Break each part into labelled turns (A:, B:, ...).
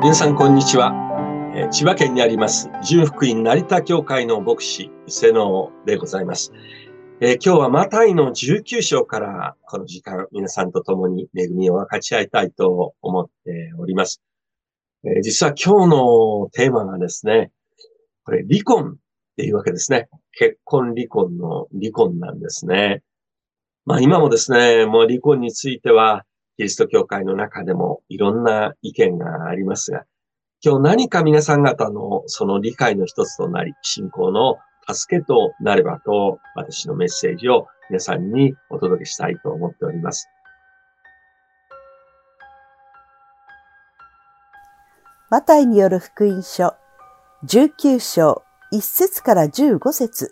A: 皆さんこんにちは。千葉県にあります純福音成田教会の牧師瀬野でございます。今日はマタイの19章からこの時間皆さんと共に恵みを分かち合いたいと思っております。実は今日のテーマがですね、これ離婚っていうわけですね。結婚離婚の離婚なんですね。今もですね、もう離婚についてはキリスト教会の中でもいろんな意見がありますが、今日何か皆さん方のその理解の一つとなり、信仰の助けとなればと、私のメッセージを皆さんにお届けしたいと思っております。
B: マタイによる福音書19章1節から15節。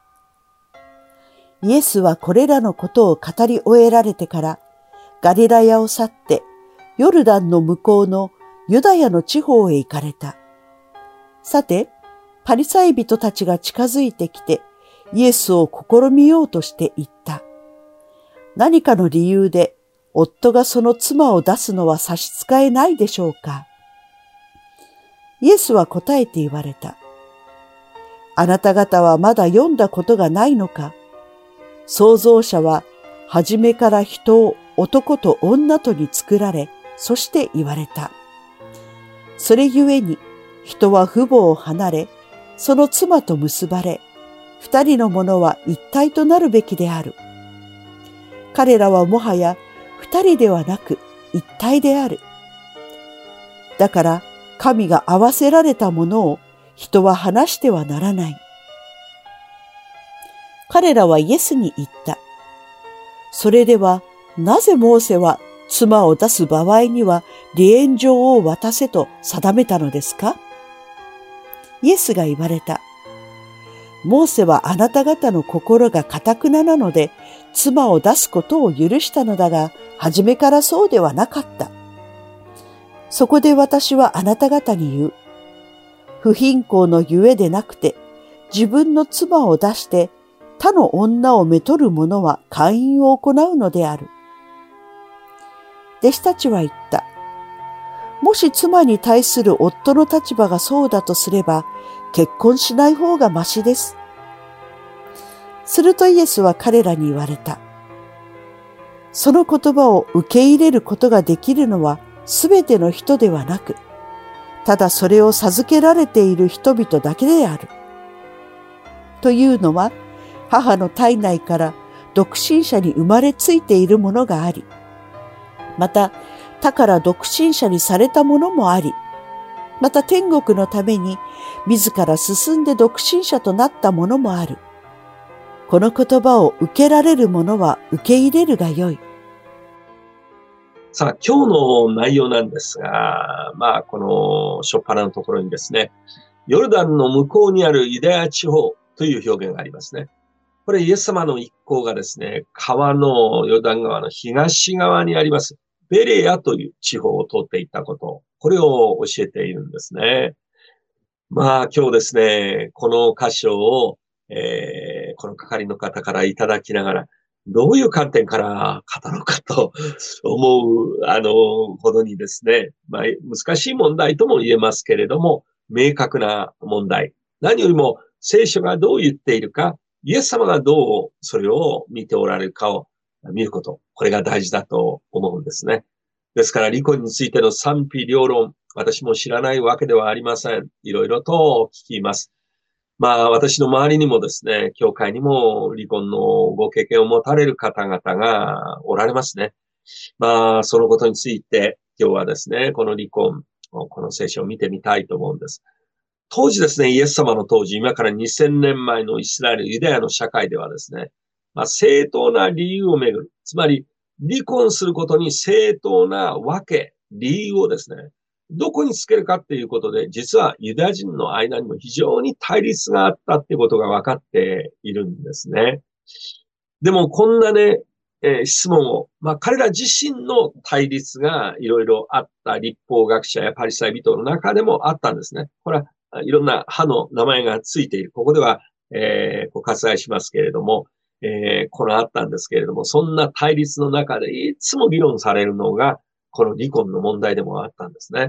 B: イエスはこれらのことを語り終えられてから、ガリラヤを去って、ヨルダンの向こうのユダヤの地方へ行かれた。さて、パリサイ人たちが近づいてきて、イエスを試みようとして言った。何かの理由で、夫がその妻を出すのは差し支えないでしょうか。イエスは答えて言われた。あなた方はまだ読んだことがないのか。創造者は初めから人を男と女とに作られ、そして言われた。それゆえに人は父母を離れ、その妻と結ばれ、二人のものは一体となるべきである。彼らはもはや二人ではなく一体である。だから神が合わせられたものを人は離してはならない。彼らはイエスに言った。それではなぜモーセは妻を出す場合には離縁状を渡せと定めたのですか？イエスが言われた。モーセはあなた方の心が堅くななので妻を出すことを許したのだが、初めからそうではなかった。そこで私はあなた方に言う。不貧困のゆえでなくて、自分の妻を出して他の女をめとる者は姦淫を行うのである。弟子たちは言った。もし妻に対する夫の立場がそうだとすれば、結婚しない方がましです。するとイエスは彼らに言われた。その言葉を受け入れることができるのはすべての人ではなく、ただそれを授けられている人々だけである。というのは、母の体内から独身者に生まれついているものがあり、また他から独身者にされたものもあり、また天国のために自ら進んで独身者となったものもある。この言葉を受けられる者は受け入れるがよい。
A: さあ、今日の内容なんですが、この初っ端のところにですね、ヨルダンの向こうにあるユダヤ地方という表現がありますね。これイエス様の一行がですね、川のヨルダン川の東側にあります、ベレアという地方を通っていったこと、これを教えているんですね。今日ですね、この箇所を、この係の方からいただきながら、どういう観点から語ろうかと思う、ほどにですね、難しい問題とも言えますけれども、明確な問題。何よりも聖書がどう言っているか、イエス様がどうそれを見ておられるかを見ること。これが大事だと思うんですね。ですから離婚についての賛否両論、私も知らないわけではありません。いろいろと聞きます。私の周りにもですね、教会にも離婚のご経験を持たれる方々がおられますね。そのことについて今日はですね、この離婚、この聖書を見てみたいと思うんです。当時ですね、イエス様の当時、今から2000年前のイスラエル、ユダヤの社会ではですね、正当な理由をめぐる。つまり、離婚することに正当なわけ、理由をですね、どこにつけるかっていうことで、実はユダヤ人の間にも非常に対立があったっていうことが分かっているんですね。でも、こんなね、質問を、彼ら自身の対立がいろいろあった立法学者やパリサイ人の中でもあったんですね。これはいろんな派の名前がついている。ここでは、割愛しますけれども、このあったんですけれども、そんな対立の中でいつも議論されるのが、この離婚の問題でもあったんですね。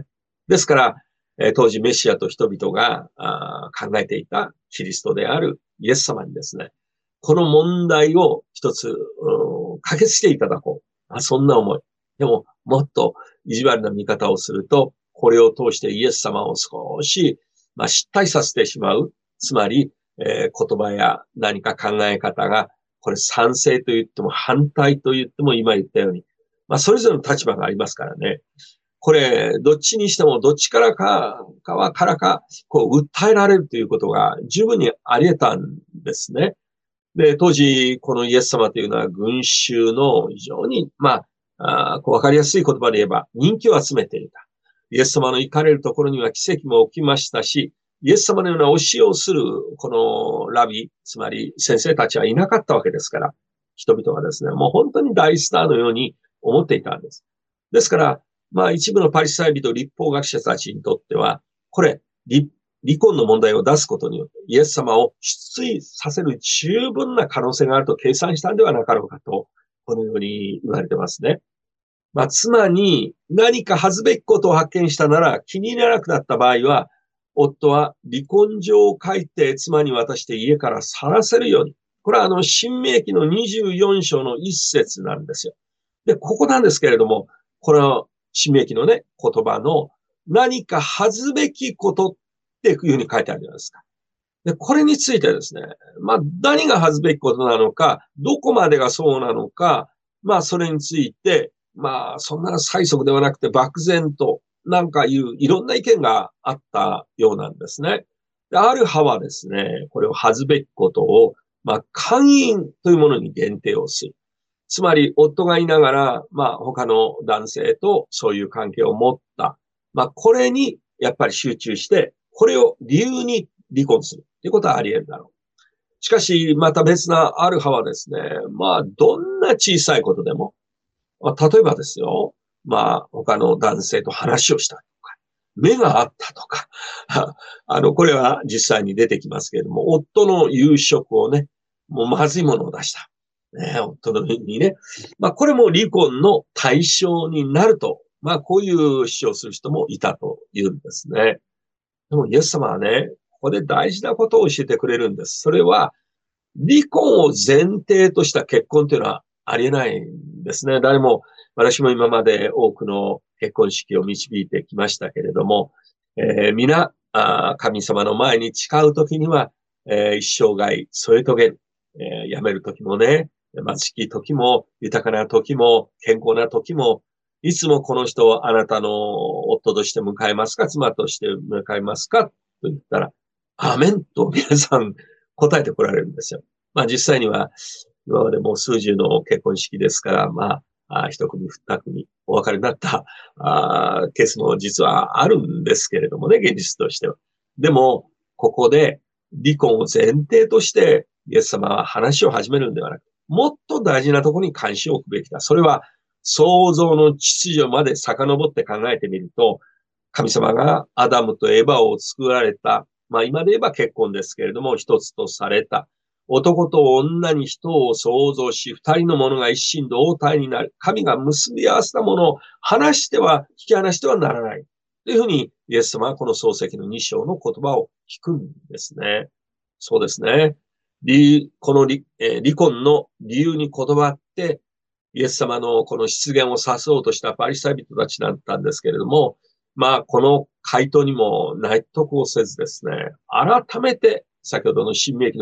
A: ですから、当時メシアと人々が考えていたキリストであるイエス様にですね、この問題を一つ解決していただこう。そんな思い。でも、もっと意地悪な見方をすると、これを通してイエス様を少し、失態させてしまう。つまり、言葉や何か考え方が、これ賛成と言っても反対と言っても今言ったように、それぞれの立場がありますからね。これ、どっちにしても、どっちからか、こう、訴えられるということが十分にあり得たんですね。で、当時、このイエス様というのは群衆の非常に、わかりやすい言葉で言えば人気を集めていた。イエス様の行かれるところには奇跡も起きましたし、イエス様のような教えをする、このラビ、つまり先生たちはいなかったわけですから、人々はですね、もう本当に大スターのように思っていたんです。ですから、一部のパリサイ人、立法学者たちにとっては、これ、離婚の問題を出すことによって、イエス様を失墜させる十分な可能性があると計算したんではなかろうかと、このように言われてますね。妻に何か恥ずべきことを発見したなら気に入らなくなった場合は、夫は離婚状を書いて妻に渡して家から去らせるように。これは新明記の24章の一節なんですよ。で、ここなんですけれども、この新明記のね、言葉の何か恥ずべきことっていうふうに書いてあるじゃないですか。で、これについてですね、何が恥ずべきことなのか、どこまでがそうなのか、それについて、そんな催促ではなくて漠然と、いろんな意見があったようなんですね。で、ある派はですね、これを恥ずべきことを、姦淫というものに限定をする。つまり、夫がいながら、他の男性とそういう関係を持った。これに、やっぱり集中して、これを理由に離婚するということはあり得るだろう。しかし、また別なある派はですね、どんな小さいことでも、例えばですよ、他の男性と話をしたとか、目があったとか、これは実際に出てきますけれども、夫の夕食をね、もうまずいものを出した。ね、夫のにね。これも離婚の対象になると、こういう主張する人もいたというんですね。でも、イエス様はね、ここで大事なことを教えてくれるんです。それは、離婚を前提とした結婚というのはありえないんですね。誰も、私も今まで多くの結婚式を導いてきましたけれども、皆、神様の前に誓うときには、一生涯添え遂げる。辞めるときもね、貧しきときも、豊かなときも、健康なときも、いつもこの人をあなたの夫として迎えますか、妻として迎えますかと言ったら、アーメンと皆さん答えてこられるんですよ。実際には、今までもう数十の結婚式ですから、一組二組お別れになったケースも実はあるんですけれどもね、現実としては。でも、ここで離婚を前提として、イエス様は話を始めるんではなく、もっと大事なところに関心を置くべきだ。それは、創造の秩序まで遡って考えてみると、神様がアダムとエバを作られた、今で言えば結婚ですけれども、一つとされた。男と女に人を創造し、二人のものが一心同体になる。神が結び合わせたものを引き離してはならない。というふうに、イエス様はこの創世記の2章の言葉を聞くんですね。そうですね。この離婚の理由にこだわって、イエス様のこの出現を指そうとしたパリサイ人たちだったんですけれども、この回答にも納得をせずですね、改めて先ほどの新明記の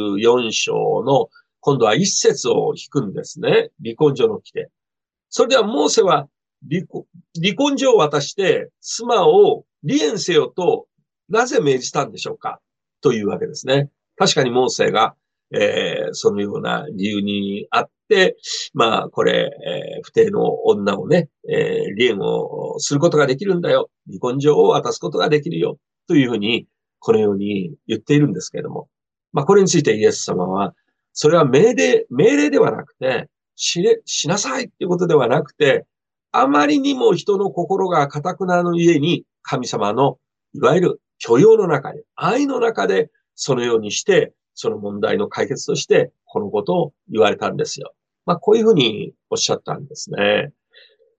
A: 24章の今度は一節を引くんですね。離婚状の規定。それではモーセは離婚状を渡して妻を離縁せよとなぜ命じたんでしょうかというわけですね。確かにモーセが、そのような理由にあって、これ、不定の女をね、離縁をすることができるんだよ。離婚状を渡すことができるよ。というふうに、このように言っているんですけれども。これについてイエス様は、それは命令ではなくて、しなさいっていうことではなくて、あまりにも人の心が堅くなのゆえに、神様の、いわゆる許容の中で、愛の中で、そのようにして、その問題の解決として、このことを言われたんですよ。こういうふうにおっしゃったんですね。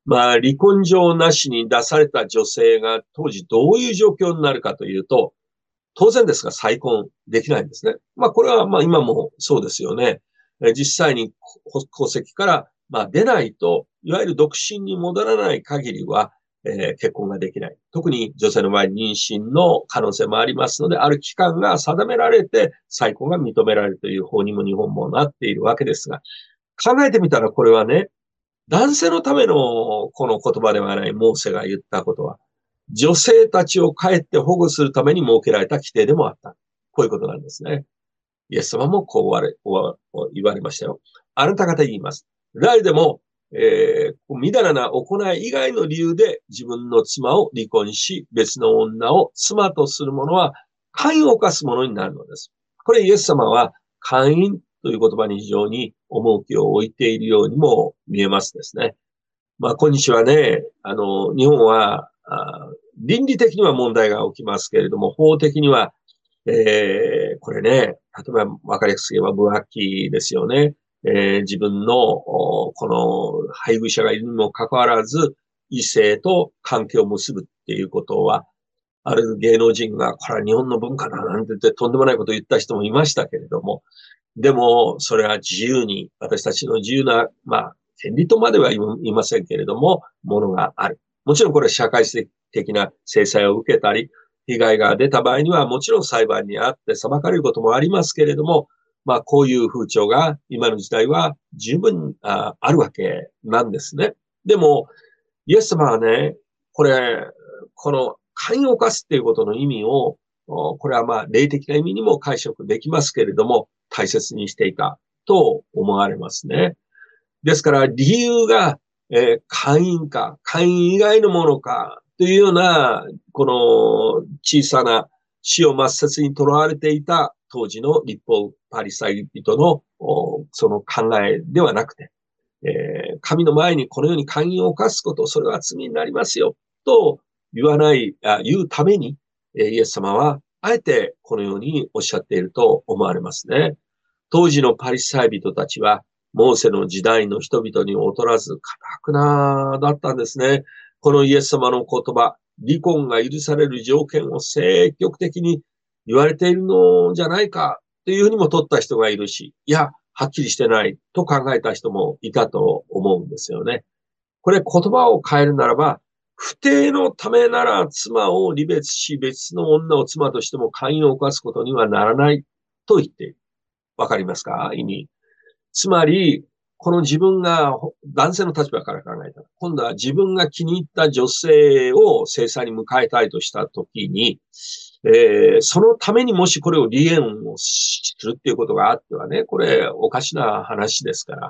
A: 離婚状なしに出された女性が当時どういう状況になるかというと、当然ですが再婚できないんですね。これは今もそうですよね。実際に戸籍から出ないと、いわゆる独身に戻らない限りは、結婚ができない。特に女性の場合、妊娠の可能性もありますので、ある期間が定められて再婚が認められるという法にも日本もなっているわけですが、考えてみたらこれはね、男性のためのこの言葉ではないモーセが言ったことは、女性たちを帰って保護するために設けられた規定でもあった。こういうことなんですね。イエス様もこう言われましたよ。あなた方言います。誰でも、みだらな行い以外の理由で自分の妻を離婚し、別の女を妻とする者は、姦淫を犯す者になるのです。これイエス様は、姦淫という言葉に非常に重きを置いているようにも見えますですね。今日はね、日本は、倫理的には問題が起きますけれども、法的には、これね、例えば分かりやすく言えば無悪期ですよね。自分の、この配偶者がいるにもかかわらず、異性と関係を結ぶっていうことは、ある芸能人が、これは日本の文化だなんて言ってとんでもないことを言った人もいましたけれども、でも、それは自由に、私たちの自由な、権利とまでは言いませんけれども、ものがある。もちろんこれは社会的な制裁を受けたり、被害が出た場合にはもちろん裁判にあって裁かれることもありますけれども、こういう風潮が今の時代は十分あるわけなんですね。でも、イエス様はね、この寛容を犯すっていうことの意味を、これは霊的な意味にも解釈できますけれども、大切にしていたと思われますね。ですから理由が、会員か、会員以外のものか、というような、この小さな死を抹殺にとらわれていた当時の立法パリサイ人のその考えではなくて、神の前にこのように会員を犯すこと、それは罪になりますよ、と言うために、イエス様は、あえてこのようにおっしゃっていると思われますね。当時のパリサイ人たちは、モーセの時代の人々に劣らず、堅くなだったんですね。このイエス様の言葉、離婚が許される条件を積極的に言われているのじゃないかというふうにも取った人がいるし、いや、はっきりしてないと考えた人もいたと思うんですよね。これ言葉を変えるならば、不貞のためなら妻を離別し、別の女を妻としても姦淫を犯すことにはならないと言っている。わかりますか？意味。つまり、この自分が男性の立場から考えたら、今度は自分が気に入った女性を生産に迎えたいとしたときに、そのためにもしこれを離縁をするっていうことがあってはね、これおかしな話ですから、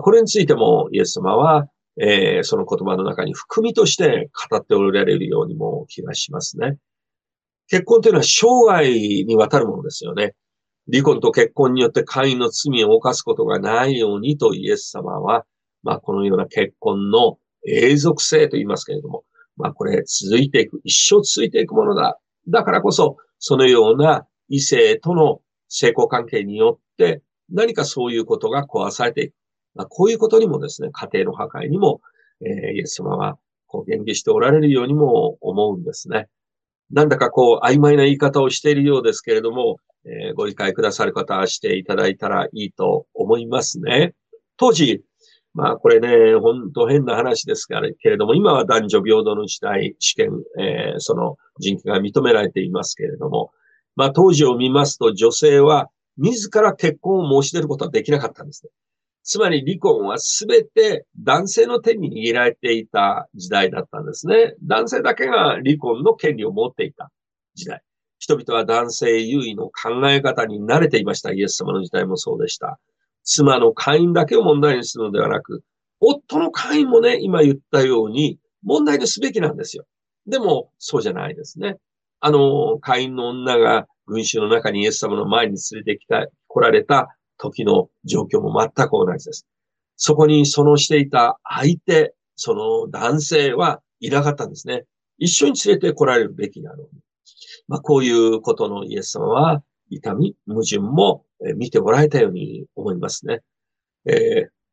A: これについてもイエス様は、その言葉の中に含みとして語っておられるようにも気がしますね。結婚というのは生涯にわたるものですよね。離婚と結婚によって会員の罪を犯すことがないようにとイエス様は、このような結婚の永続性と言いますけれども、これ続いていく、一生続いていくものだ。だからこそ、そのような異性との性交関係によって、何かそういうことが壊されていく。こういうことにもですね、家庭の破壊にも、イエス様は言及しておられるようにも思うんですね。なんだか曖昧な言い方をしているようですけれども、ご理解くださる方はしていただいたらいいと思いますね。当時、これね、本当変な話ですけれども、今は男女平等の時代、試験、その人権が認められていますけれども、当時を見ますと女性は自ら結婚を申し出ることはできなかったんですね。つまり離婚はすべて男性の手に握られていた時代だったんですね。男性だけが離婚の権利を持っていた時代。人々は男性優位の考え方に慣れていました。イエス様の時代もそうでした。妻の会員だけを問題にするのではなく、夫の会員もね、今言ったように問題にすべきなんですよ。でも、そうじゃないですね。会員の女が群衆の中にイエス様の前に連れて来られた時の状況も全く同じです。そこにそのしていた相手、その男性はいなかったんですね。一緒に連れて来られるべきなのに。こういうことのイエス様は痛み、矛盾も見てもらえたように思いますね。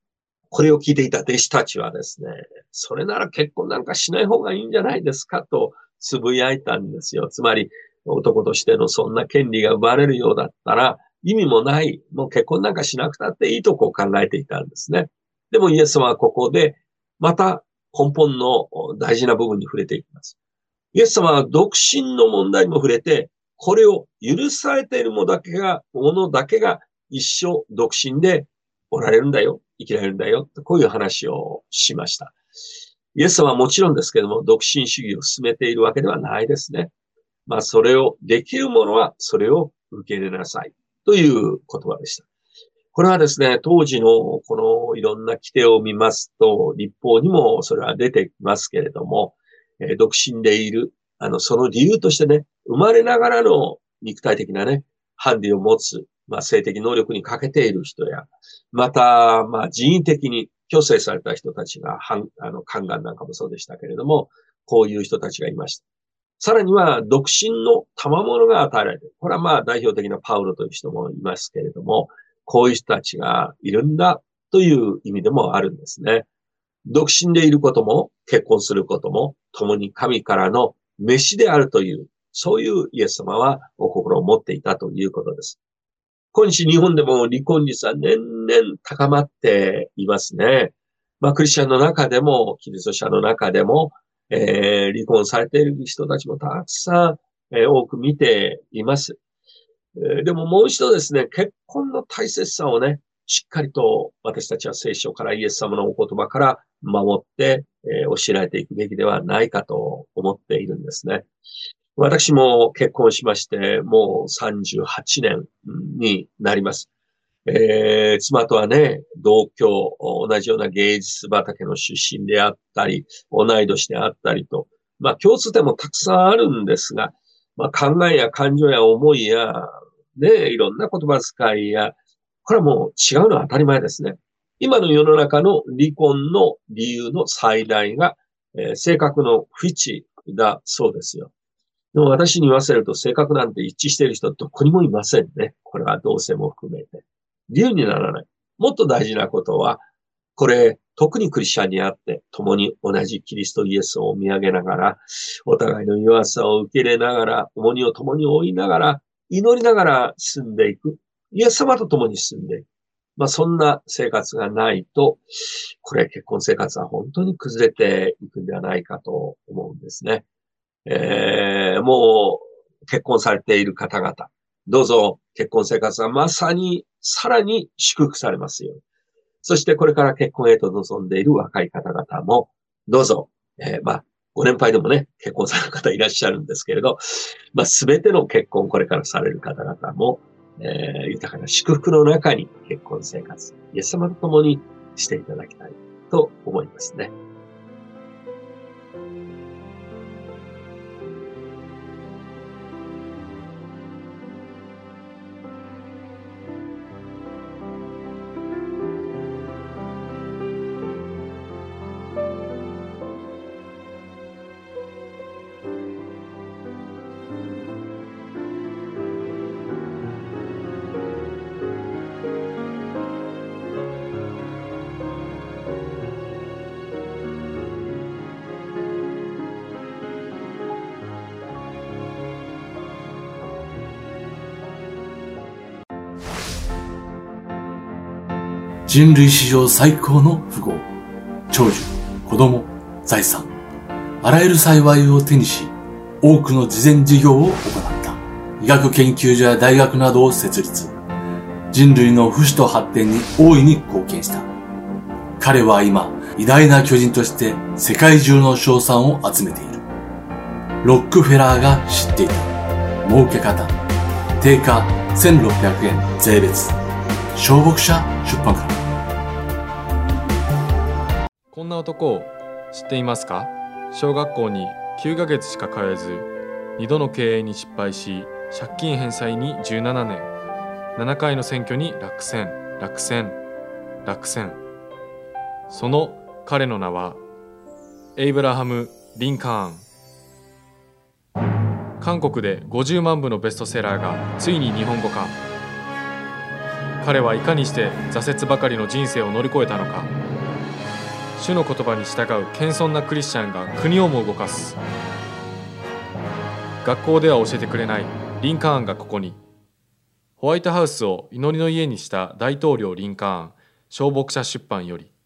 A: これを聞いていた弟子たちはですね、それなら結婚なんかしない方がいいんじゃないですかとつぶやいたんですよ。つまり、男としてのそんな権利が奪われるようだったら意味もない、もう結婚なんかしなくたっていいとこう考えていたんですね。でもイエス様はここでまた根本の大事な部分に触れていきます。イエス様は独身の問題にも触れて、これを許されているものだけが一生独身でおられるんだよ、生きられるんだよ、こういう話をしました。イエス様はもちろんですけども、独身主義を進めているわけではないですね。それを、できるものはそれを受け入れなさいという言葉でした。これはですね、当時のこのいろんな規定を見ますと、立法にもそれは出てきますけれども、独身でいる、その理由としてね、生まれながらの肉体的なね、ハンディを持つ、性的能力に欠けている人や、また、人為的に強制された人たちが、宦官なんかもそうでしたけれども、こういう人たちがいました。さらには、独身の賜物が与えられている。これは代表的なパウロという人もいますけれども、こういう人たちがいるんだという意味でもあるんですね。独身でいることも、結婚することも、共に神からの召しであるという、そういうイエス様はお心を持っていたということです。今日日本でも離婚率は年々高まっていますね。クリスチャンの中でも、キリスト者の中でも、離婚されている人たちもたくさん、多く見ています。でももう一度ですね、結婚の大切さをね、しっかりと私たちは聖書からイエス様のお言葉から守って、教えられていくべきではないかと思っているんですね。私も結婚しまして、もう38年になります。妻とはね、同居、同じような芸術畑の出身であったり、同い年であったりと、共通点もたくさんあるんですが、考えや感情や思いや、ね、いろんな言葉遣いや、これはもう違うのは当たり前ですね。今の世の中の離婚の理由の最大が、性格の不一致だそうですよ。でも私に言わせると性格なんて一致している人どこにもいませんね。これは同性も含めて。理由にならない。もっと大事なことは、これ、特にクリスチャンにあって、共に同じキリストイエスを見上げながら、お互いの弱さを受け入れながら、重荷を共に負いながら、祈りながら進んでいく。イエス様と共に進んでいく。そんな生活がないと、これ結婚生活は本当に崩れていくんではないかと思うんですね。もう結婚されている方々、どうぞ結婚生活はまさにさらに祝福されますように。そしてこれから結婚へと望んでいる若い方々も、どうぞ、ご年配でもね、結婚される方いらっしゃるんですけれど、すべての結婚これからされる方々も、豊かな祝福の中に結婚生活、イエス様と共にしていただきたいと思いますね。
C: 人類史上最高の富豪、長寿、子供、財産、あらゆる幸いを手にし、多くの慈善事業を行った。医学研究所や大学などを設立。人類の不死と発展に大いに貢献した。彼は今、偉大な巨人として世界中の称賛を集めている。ロックフェラーが知っていた。儲け方。定価1600円税別。小牧者出版から。
D: こんな男を知っていますか？小学校に9ヶ月しか通えず、2度の経営に失敗し、借金返済に17年、7回の選挙に落選。その彼の名は、エイブラハム・リンカーン。韓国で50万部のベストセラーがついに日本語化。彼はいかにして挫折ばかりの人生を乗り越えたのか。 主の言葉に従う謙遜なクリスチャンが国をも動かす。学校では教えてくれないリンカーンがここに。ホワイトハウスを祈りの家にした大統領リンカーン、小牧者出版より。